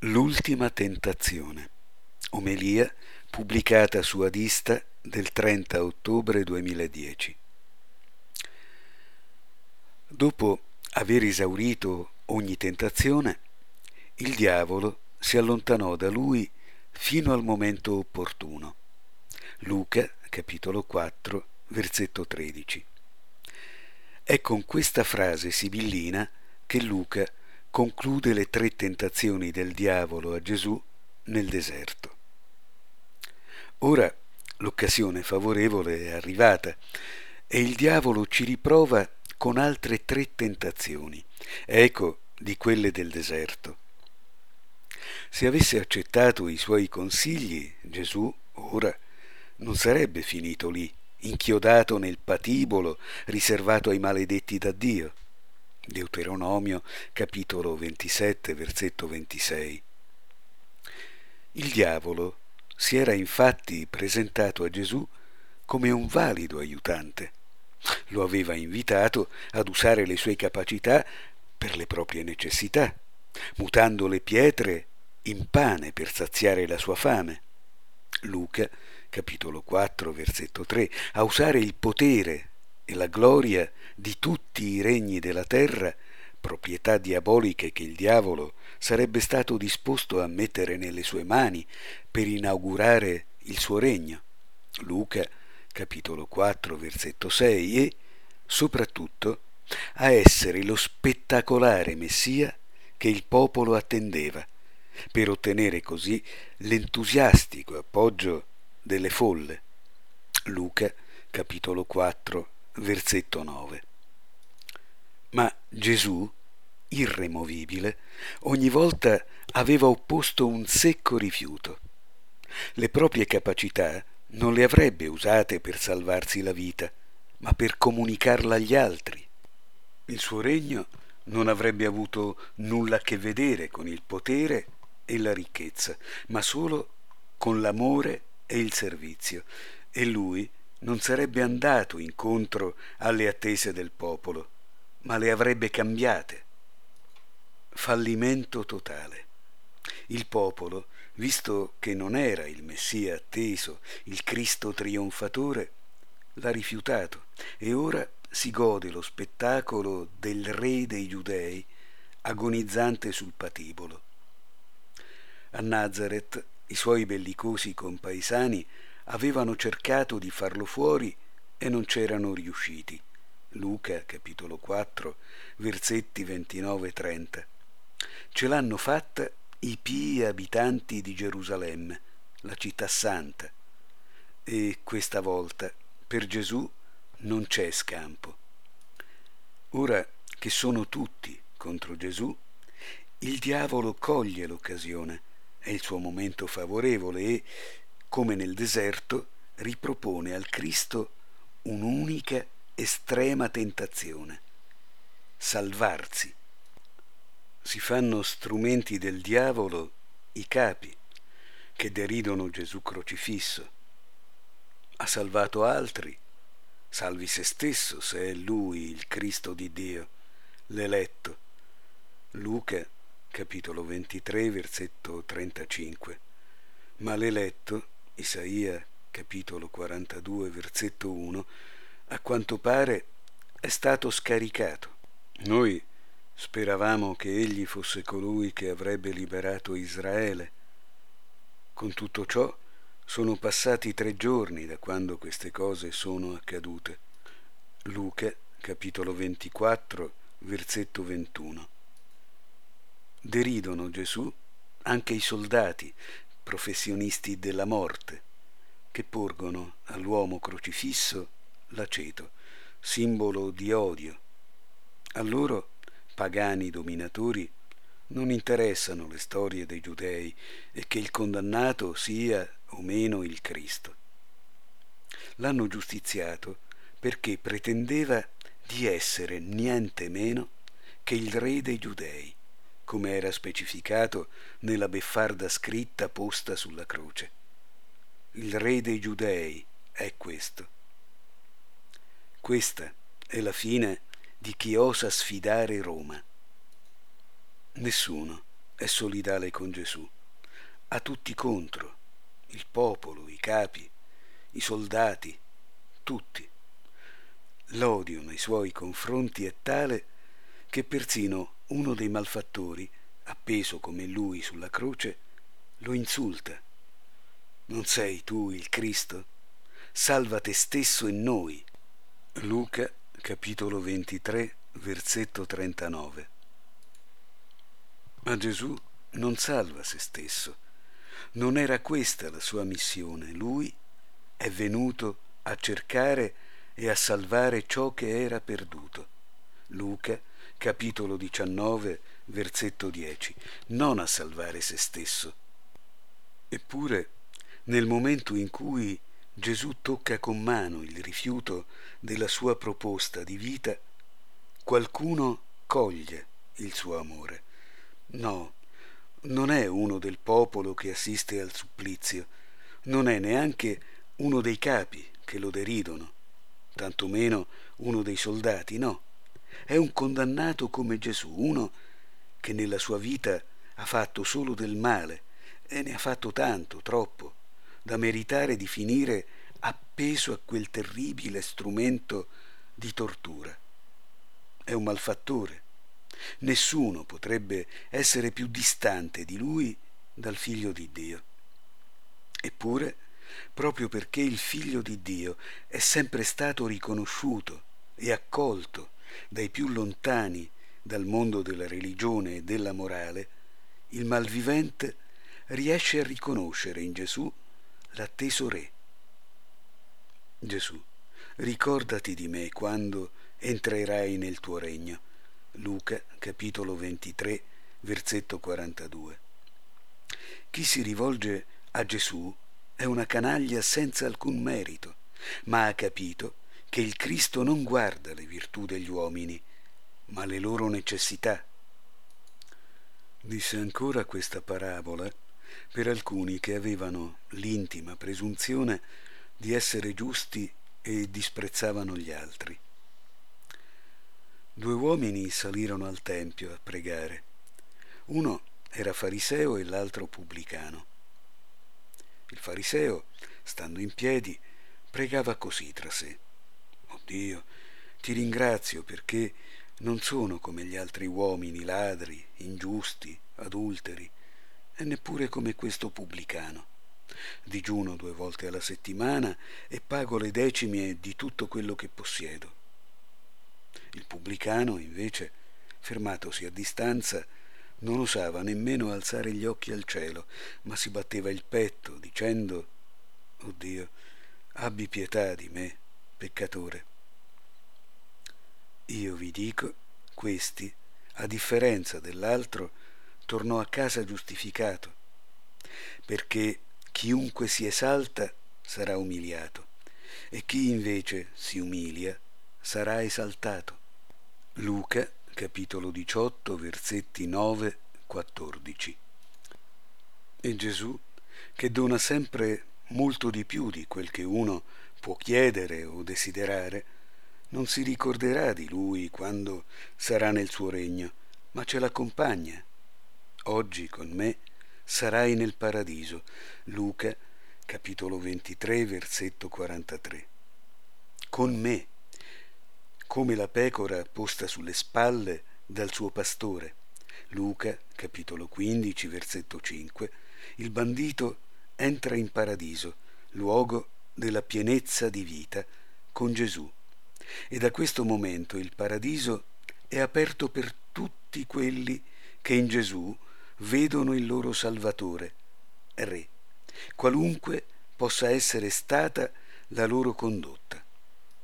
L'ultima tentazione. Omelia pubblicata su Adista del 30 ottobre 2010. Dopo aver esaurito ogni tentazione, il diavolo si allontanò da lui fino al momento opportuno. Luca, capitolo 4, versetto 13. È con questa frase sibillina che Luca conclude le 3 tentazioni del diavolo a Gesù nel deserto. Ora l'occasione favorevole è arrivata e il diavolo ci riprova con altre 3 tentazioni, eco di quelle del deserto. Se avesse accettato i suoi consigli, Gesù ora non sarebbe finito lì, inchiodato nel patibolo riservato ai maledetti da Dio. Deuteronomio capitolo 27 versetto 26. Il diavolo si era infatti presentato a Gesù come un valido aiutante. Lo aveva invitato ad usare le sue capacità per le proprie necessità, mutando le pietre in pane per saziare la sua fame. Luca capitolo 4 versetto 3, a usare il potere e la gloria di tutti i regni della terra, proprietà diaboliche che il diavolo sarebbe stato disposto a mettere nelle sue mani per inaugurare il suo regno. Luca capitolo 4 versetto 6 e, soprattutto, a essere lo spettacolare Messia che il popolo attendeva, per ottenere così l'entusiastico appoggio delle folle. Luca capitolo 4 versetto 9. Ma Gesù, irremovibile, ogni volta aveva opposto un secco rifiuto. Le proprie capacità non le avrebbe usate per salvarsi la vita, ma per comunicarla agli altri. Il suo regno non avrebbe avuto nulla a che vedere con il potere e la ricchezza, ma solo con l'amore e il servizio, e lui non sarebbe andato incontro alle attese del popolo, ma le avrebbe cambiate. Fallimento totale. Il popolo, visto che non era il Messia atteso, il Cristo trionfatore, l'ha rifiutato e ora si gode lo spettacolo del re dei Giudei agonizzante sul patibolo. A Nazareth i suoi bellicosi compaesani avevano cercato di farlo fuori e non c'erano riusciti. Luca capitolo 4 versetti 29-30. Ce l'hanno fatta i pii abitanti di Gerusalemme, la città santa, e questa volta per Gesù non c'è scampo. Ora che sono tutti contro Gesù, il diavolo coglie l'occasione, è il suo momento favorevole e, come nel deserto, ripropone al Cristo un'unica estrema tentazione: salvarsi. Si fanno strumenti del diavolo i capi, che deridono Gesù crocifisso. Ha salvato altri, salvi se stesso se è Lui il Cristo di Dio, l'eletto. Luca capitolo 23 versetto 35. Ma l'eletto, Isaia capitolo 42 versetto 1, a quanto pare è stato scaricato. Noi speravamo che egli fosse colui che avrebbe liberato Israele. Con tutto ciò sono passati 3 giorni da quando queste cose sono accadute. Luca capitolo 24 versetto 21. Deridono Gesù anche i soldati, professionisti della morte, che porgono all'uomo crocifisso l'aceto, simbolo di odio. A loro, pagani dominatori, non interessano le storie dei giudei e che il condannato sia o meno il Cristo. L'hanno giustiziato perché pretendeva di essere niente meno che il re dei giudei, come era specificato nella beffarda scritta posta sulla croce. Il re dei giudei è questo. Questa è la fine di chi osa sfidare Roma. Nessuno è solidale con Gesù, ha tutti contro, il popolo, i capi, i soldati, tutti. L'odio nei suoi confronti è tale che persino uno dei malfattori, appeso come lui sulla croce, lo insulta. Non sei tu il Cristo? Salva te stesso e noi. Luca, capitolo 23, versetto 39. Ma Gesù non salva se stesso. Non era questa la sua missione. Lui è venuto a cercare e a salvare ciò che era perduto. Luca, capitolo 19, versetto 10. Non a salvare se stesso. Eppure, nel momento in cui Gesù tocca con mano il rifiuto della sua proposta di vita, qualcuno coglie il suo amore. No, non è uno del popolo che assiste al supplizio, non è neanche uno dei capi che lo deridono, tantomeno uno dei soldati, no. È un condannato come Gesù, uno che nella sua vita ha fatto solo del male e ne ha fatto tanto, troppo, da meritare di finire appeso a quel terribile strumento di tortura. È un malfattore. Nessuno potrebbe essere più distante di lui dal Figlio di Dio. Eppure, proprio perché il Figlio di Dio è sempre stato riconosciuto e accolto dai più lontani dal mondo della religione e della morale, il malvivente riesce a riconoscere in Gesù l'atteso Re. Gesù, ricordati di me quando entrerai nel tuo regno. Luca, capitolo 23, versetto 42. Chi si rivolge a Gesù è una canaglia senza alcun merito, ma ha capito che il Cristo non guarda le virtù degli uomini, ma le loro necessità. Disse ancora questa parabola per alcuni che avevano l'intima presunzione di essere giusti e disprezzavano gli altri. 2 uomini salirono al tempio a pregare. Uno era fariseo e l'altro pubblicano. Il fariseo, stando in piedi, pregava così tra sé: «Oh Dio, ti ringrazio perché non sono come gli altri uomini ladri, ingiusti, adulteri, e neppure come questo pubblicano. Digiuno 2 volte alla settimana e pago le decime di tutto quello che possiedo». Il pubblicano, invece, fermatosi a distanza, non osava nemmeno alzare gli occhi al cielo, ma si batteva il petto, dicendo: «Oh Dio, abbi pietà di me, peccatore». Io vi dico, questi, a differenza dell'altro, tornò a casa giustificato, perché chiunque si esalta sarà umiliato, e chi invece si umilia sarà esaltato. Luca, capitolo 18, versetti 9-14. E Gesù, che dona sempre molto di più di quel che uno può chiedere o desiderare, non si ricorderà di lui quando sarà nel suo regno, ma ce l'accompagna. Oggi con me sarai nel paradiso. Luca, capitolo 23, versetto 43. Con me, come la pecora posta sulle spalle dal suo pastore. Luca, capitolo 15, versetto 5, il bandito entra in paradiso, luogo della pienezza di vita, con Gesù. E da questo momento il paradiso è aperto per tutti quelli che in Gesù vedono il loro Salvatore, Re, qualunque possa essere stata la loro condotta.